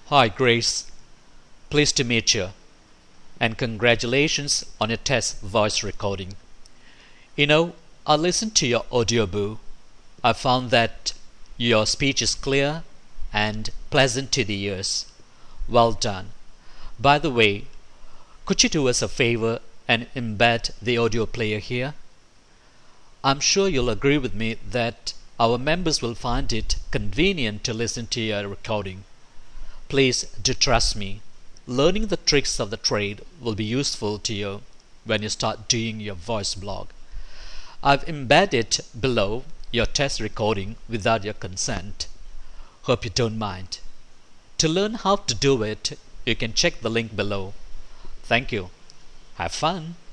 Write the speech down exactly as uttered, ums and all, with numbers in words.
Hi, Grace. Pleased to meet you. And congratulations on your test voice recording. You know, I listened to your audiobook. I found that your speech is clear and pleasant to the ears. Well done. By the way, could you do us a favor and embed the audio player here? I'm sure you'll agree with me that our members will find it convenient to listen to your recording. Please do trust me. Learning the tricks of the trade will be useful to you when you start doing your voice blog. I've embedded below your test recording without your consent. Hope you don't mind. To learn how to do it, you can check the link below. Thank you. Have fun.